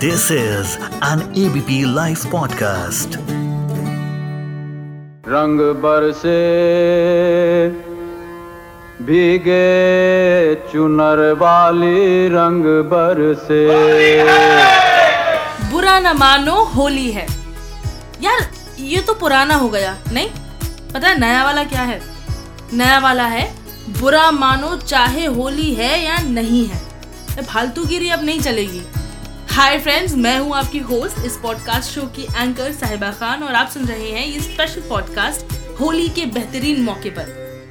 This is an ABP Life podcast. रंग बरसे भीगे चुनर वाली, रंग बरसे। बुरा न मानो होली है। यार ये तो पुराना हो गया, नहीं पता है नया वाला क्या है? नया वाला है बुरा मानो चाहे होली है या नहीं है। फालतूगिरी अब नहीं चलेगी। हाय फ्रेंड्स, मैं हूँ आपकी होस्ट इस पॉडकास्ट शो की एंकर साहिबा खान और आप सुन रहे हैं ये स्पेशल पॉडकास्ट होली के बेहतरीन मौके पर।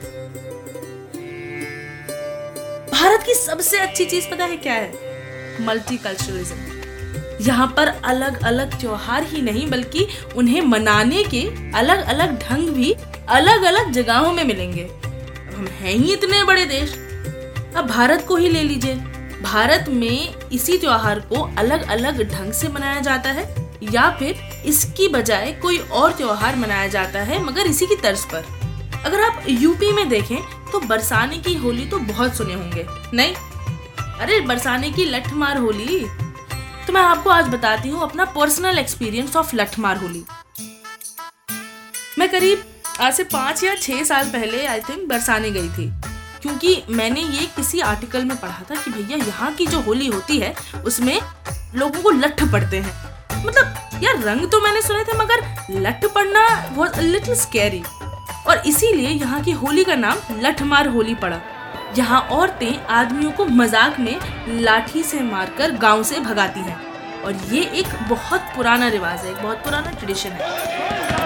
भारत की सबसे अच्छी चीज पता है क्या है? मल्टीकल्चरलिज्म। यहाँ पर अलग अलग त्योहार ही नहीं बल्कि उन्हें मनाने के अलग अलग ढंग भी अलग अलग जगहों में मिलेंगे। अब हम हैं ही इतने बड़े देश, अब भारत को ही ले लीजिए। भारत में इसी त्योहार को अलग अलग ढंग से मनाया जाता है या फिर इसकी बजाय कोई और त्योहार मनाया जाता है मगर इसी की तर्ज पर। अगर आप यूपी में देखें तो बरसाने की होली तो बहुत सुने होंगे, नहीं? अरे बरसाने की लठमार होली। तो मैं आपको आज बताती हूँ अपना personal experience of Lathmar Holi. मैं करीब आज से 5 या 6 साल पहले आई थिंक बरसाने गई थी, क्योंकि मैंने ये किसी आर्टिकल में पढ़ा था कि भैया यहाँ की जो होली होती है उसमें लोगों को लठ पड़ते हैं। मतलब यार रंग तो मैंने सुने थे मगर लठ पड़ना वाज अ लिटिल स्कैरी, और इसीलिए यहाँ की होली का नाम लठमार होली पड़ा। यहाँ औरतें आदमियों को मजाक में लाठी से मारकर गांव से भगाती हैं, और ये एक बहुत पुराना रिवाज है, एक बहुत पुराना ट्रेडिशन है।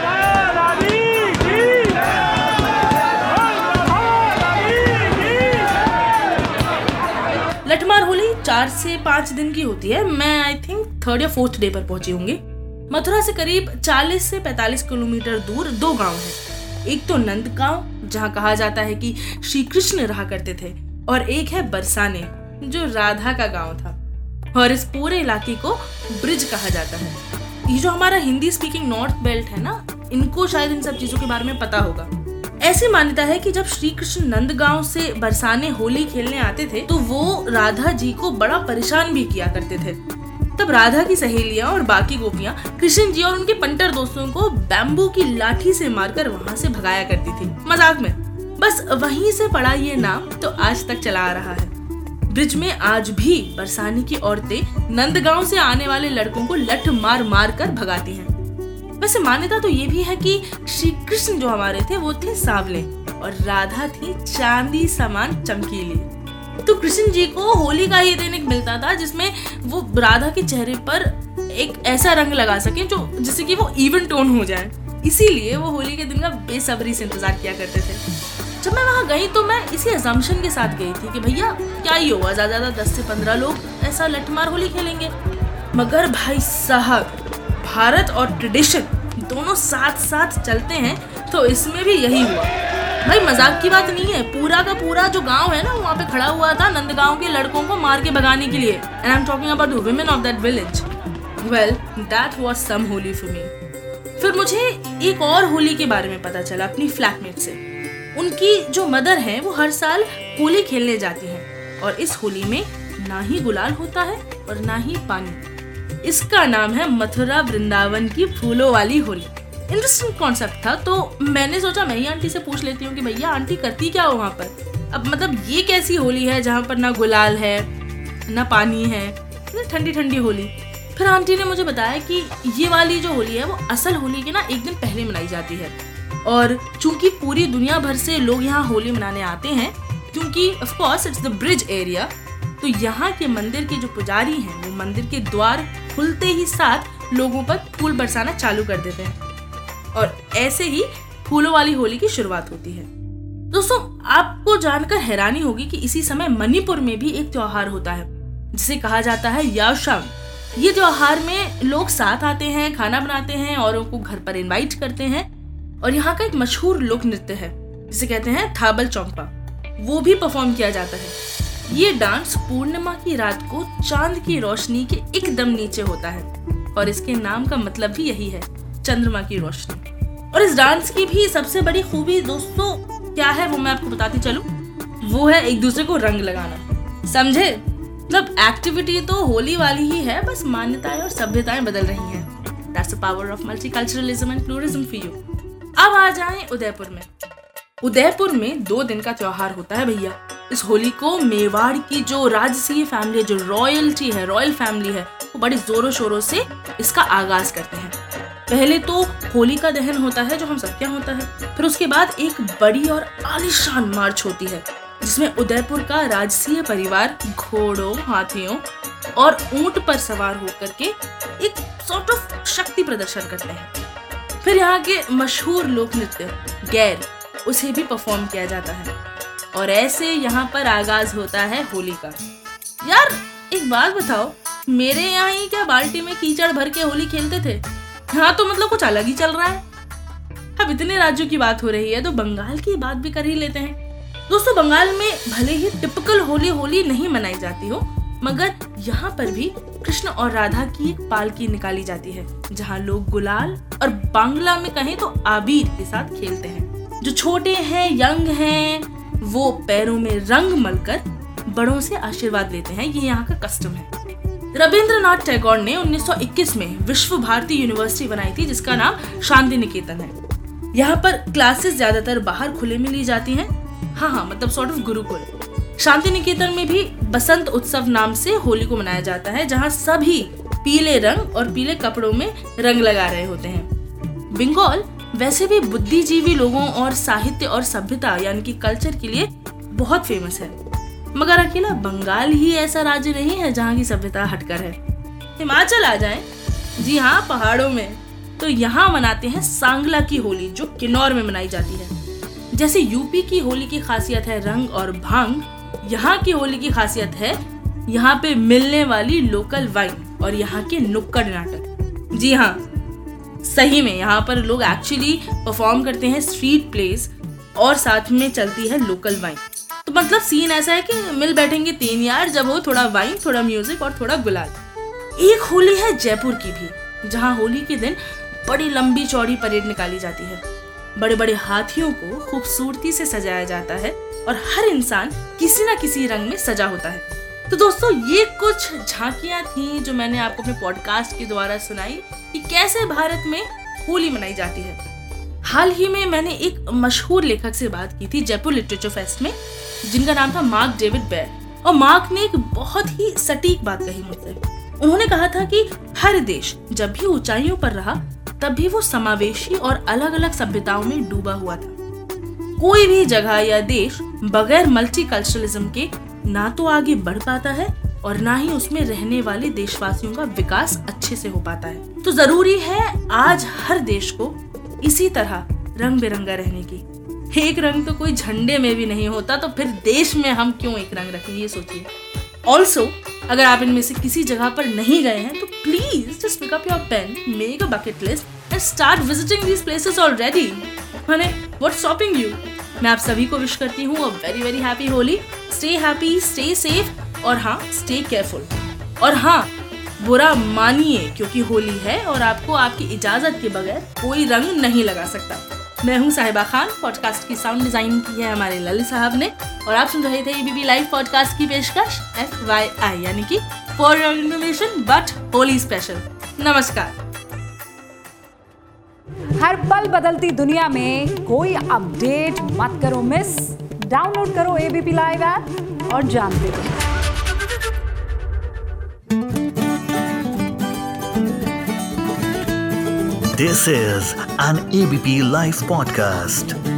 लठमार होली 4 से 5 दिन की होती है। मैं आई थिंक 3rd या 4th डे पर पहुंची होंगी। मथुरा से करीब 40 से 45 किलोमीटर दूर 2 गांव हैं। एक तो नंद गांव जहां कहा जाता है कि श्री कृष्ण रहा करते थे, और एक है बरसाने जो राधा का गांव था। और इस पूरे इलाके को ब्रिज कहा जाता है। ये जो हमारा हिंदी स्पीकिंग नॉर्थ बेल्ट है ना, इनको शायद इन सब चीजों के बारे में पता होगा। ऐसी मान्यता है कि जब श्री कृष्ण नंदगांव से बरसाने होली खेलने आते थे तो वो राधा जी को बड़ा परेशान भी किया करते थे। तब राधा की सहेलियां और बाकी गोपियां कृष्ण जी और उनके पंटर दोस्तों को बैम्बू की लाठी से मारकर वहां से भगाया करती थी, मजाक में। बस वहीं से पड़ा ये नाम तो आज तक चला आ रहा है। ब्रिज में आज भी बरसाने की औरतें नंदगांव से आने वाले लड़कों को लठ मार मार कर भगाती हैं। वैसे मान्यता तो ये भी है कि श्री कृष्ण जो हमारे थे वो थे सांवले और राधा थी चांदी समान चमकीली। तो कृष्ण जी को होली का ही दिन एक मिलता था जिसमें वो राधा के चेहरे पर एक ऐसा रंग लगा सके जो जिससे कि वो इवन टोन हो जाए। इसीलिए वो होली के दिन का बेसब्री से इंतजार किया करते थे। जब मैं वहां गई तो मैं इसी असम्पशन के साथ गई थी कि भैया क्या ही होगा, ज्यादा 10 से 15 लोग ऐसा लठमार होली खेलेंगे। मगर भाई साहब, भारत और ट्रेडिशन दोनों साथ साथ चलते हैं तो इसमें भी यही हुआ। भाई मजाक की बात नहीं है, पूरा का पूरा जो गांव है ना वहाँ पे खड़ा हुआ था नंदगांव के लड़कों को मार के भगाने के लिए। And I am talking about the women of that village. Well that was some Holi for me. फिर मुझे एक और होली के बारे में पता चला अपनी फ्लैटमेट से। उनकी जो मदर है वो हर साल होली खेलने जाती हैं, और इस होली में ना ही गुलाल होता है और ना ही पानी। इसका नाम है मथुरा वृंदावन की फूलों वाली होली। इंटरेस्टिंग कॉन्सेप्ट था, तो मैंने सोचा मैं ही आंटी से पूछ लेती हूँ कि भैया आंटी करती क्या हो वहाँ पर। अब मतलब ये कैसी होली है जहाँ पर ना गुलाल है ना पानी है, ठंडी ठंडी होली। फिर आंटी ने मुझे बताया कि ये वाली जो होली है वो असल होली के ना एक दिन पहले मनाई जाती है, और चूंकि पूरी दुनिया भर से लोग यहाँ होली मनाने आते हैं, क्योंकि of course it's the Braj area, तो यहाँ के मंदिर के जो पुजारी हैं वो मंदिर के द्वार खुलते ही साथ लोगों पर फूल बरसाना चालू कर देते हैं, और ऐसे ही फूलों वाली होली की शुरुआत होती है। दोस्तों, आपको जानकर हैरानी होगी कि इसी समय मणिपुर में भी एक त्योहार होता है जिसे कहा जाता है याओशम। ये त्योहार में लोग साथ आते हैं, खाना बनाते हैं, औरों को घर पर इनवाइट करते हैं, और यहाँ का एक मशहूर लोक नृत्य है जिसे कहते हैं थाबल चौंपा, वो भी परफॉर्म किया जाता है। ये डांस पूर्णिमा की रात को चांद की रोशनी के एकदम नीचे होता है, और इसके नाम का मतलब भी यही है, चंद्रमा की रोशनी। और इस डांस की भी सबसे बड़ी खूबी दोस्तों क्या है वो मैं आपको बताती चलूं। वो है एक दूसरे को रंग लगाना, समझे? मतलब एक्टिविटी तो होली वाली ही है, बस मान्यताएं और सभ्यताएं बदल रही हैं। That's the power of multiculturalism and pluralism for you. अब आ जाएं उदयपुर में। उदयपुर में 2 दिन का त्योहार होता है भैया। इस होली को मेवाड़ की जो राजसीय फैमिली है, जो रॉयल्टी है, रॉयल फैमिली है, वो बड़ी जोरों शोरों से इसका आगाज करते हैं। पहले तो होली का दहन होता है जो हम सबके यहाँ होता है, फिर उसके बाद एक बड़ी और आलीशान मार्च होती है जिसमें उदयपुर का राजसीय परिवार घोड़ों, हाथियों और ऊंट पर सवार होकर के एक सॉर्ट ऑफ शक्ति प्रदर्शन करते हैं। फिर यहाँ के मशहूर लोक नृत्य गैर, उसे भी परफॉर्म किया जाता है और ऐसे यहाँ पर आगाज होता है होली का। यार एक बात बताओ, मेरे यहाँ ही क्या बाल्टी में कीचड़ भर के होली खेलते थे? यहाँ तो मतलब कुछ अलग ही चल रहा है। अब इतने राज्यों की बात हो रही है तो बंगाल की बात भी कर ही लेते हैं। दोस्तों, बंगाल में भले ही टिपिकल होली नहीं मनाई जाती हो, मगर यहाँ पर भी कृष्ण और राधा की एक पालकी निकाली जाती है जहाँ लोग गुलाल और बांग्ला में कहें तो आबीर के साथ खेलते हैं। जो छोटे हैं, यंग हैं, वो पैरों में रंग मलकर बड़ों से आशीर्वाद लेते हैं। ये यहाँ का कस्टम है। रविंद्रनाथ टैगोर ने 1921 में विश्व भारती यूनिवर्सिटी बनाई थी जिसका नाम शांति निकेतन है। यहाँ पर क्लासेस ज्यादातर बाहर खुले में ली जाती हैं। हाँ, मतलब sort of gurukul. Shantiniketan में भी बसंत उत्सव नाम से होली को मनाया जाता है जहाँ सभी पीले रंग और पीले कपड़ों में रंग लगा रहे होते हैं। बंगाल वैसे भी बुद्धिजीवी लोगों और साहित्य और सभ्यता यानी कि कल्चर के लिए बहुत फेमस है, मगर अकेला बंगाल ही ऐसा राज्य नहीं है जहाँ की सभ्यता हटकर है। हिमाचल आ जाएं, जी हाँ, पहाड़ों में, तो यहाँ मनाते हैं सांगला की होली जो किन्नौर में मनाई जाती है। जैसे यूपी की होली की खासियत है रंग और भांग, यहाँ की होली की खासियत है यहाँ पे मिलने वाली लोकल वाइन और यहाँ के नुक्कड़ नाटक। जी हाँ, सही में यहाँ पर लोग एक्चुअली परफॉर्म करते हैं स्ट्रीट प्लेस और साथ में चलती है लोकल वाइन। तो मतलब सीन ऐसा है कि मिल बैठेंगे 3 यार, जब हो थोड़ा वाइन, थोड़ा म्यूजिक और थोड़ा गुलाल। एक होली है जयपुर की भी, जहाँ होली के दिन बड़ी लंबी चौड़ी परेड निकाली जाती है। बड़े बड़े हाथियों को खूबसूरती से सजाया जाता है और हर इंसान किसी न किसी रंग में सजा होता है। तो दोस्तों, ये कुछ झांकियां थी जो मैंने आपको अपने पॉडकास्ट के द्वारा सुनाई कि कैसे भारत में होली मनाई जाती है। हाल ही में मैंने एक मशहूर लेखक से बात की थी जयपुर लिटरेचर फेस्ट में, जिनका नाम था मार्क डेविड बेयर, और मार्क ने एक बहुत ही सटीक बात कही मुझसे। उन्होंने कहा था कि हर देश जब भी ऊंचाइयों पर रहा तब भी वो समावेशी और अलग अलग सभ्यताओं में डूबा हुआ था। कोई भी जगह या देश बगैर मल्टीकल्चरलिज्म के ना तो आगे बढ़ पाता है और ना ही उसमें रहने वाले देशवासियों का विकास अच्छे से हो पाता है। तो जरूरी है आज हर देश को इसी तरह रंग बिरंगा रहने की। एक रंग तो कोई झंडे में भी नहीं होता, तो फिर देश में हम क्यों एक रंग रखें, ये सोचिए। ऑल्सो, अगर आप इनमें से किसी जगह पर नहीं गए हैं तो please just pick up your pen, make a bucket list and start visiting these places already. माने व्हाट्स स्टॉपिंग यू? मैं आप सभी को विश करती हूँ a very very happy Holi. Stay happy, stay safe और हाँ, स्टे केयरफुल। और हाँ, बुरा मानिए क्योंकि होली है और आपको आपकी इजाजत के बगैर कोई रंग नहीं लगा सकता। मैं हूँ साहिबा खान। पॉडकास्ट की साउंड डिजाइनिंग की है हमारे ललित साहब ने और आप सुन रहे थे एबीपी लाइव पॉडकास्ट की पेशकश FYI यानी कि for your information but Holi special. नमस्कार। हर पल बदलती दुनिया में कोई अपडेट मत करो मिस। डाउनलोड करो एबीपी लाइव ऐप और जानते रहो। This is an ABP Live podcast.